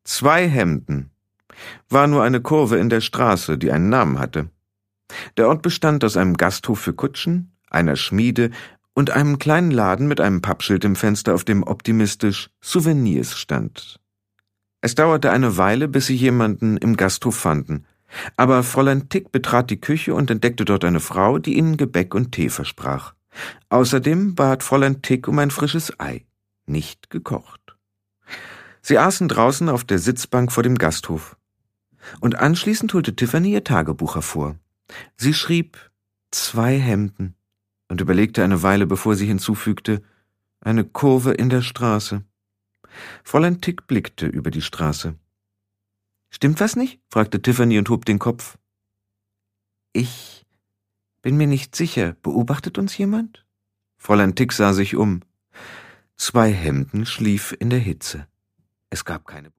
2 Hemden war nur eine Kurve in der Straße, die einen Namen hatte. Der Ort bestand aus einem Gasthof für Kutschen, einer Schmiede und einem kleinen Laden mit einem Pappschild im Fenster, auf dem optimistisch Souvenirs stand. Es dauerte eine Weile, bis sie jemanden im Gasthof fanden, aber Fräulein Tick betrat die Küche und entdeckte dort eine Frau, die ihnen Gebäck und Tee versprach. Außerdem bat Fräulein Tick um ein frisches Ei, nicht gekocht. Sie aßen draußen auf der Sitzbank vor dem Gasthof. Und anschließend holte Tiffany ihr Tagebuch hervor. Sie schrieb 2 Hemden und überlegte eine Weile, bevor sie hinzufügte, eine Kurve in der Straße. Fräulein Tick blickte über die Straße. »Stimmt was nicht?« fragte Tiffany und hob den Kopf. »Ich bin mir nicht sicher. Beobachtet uns jemand?« Fräulein Tick sah sich um. 2 Hemden schlief in der Hitze. Es gab keine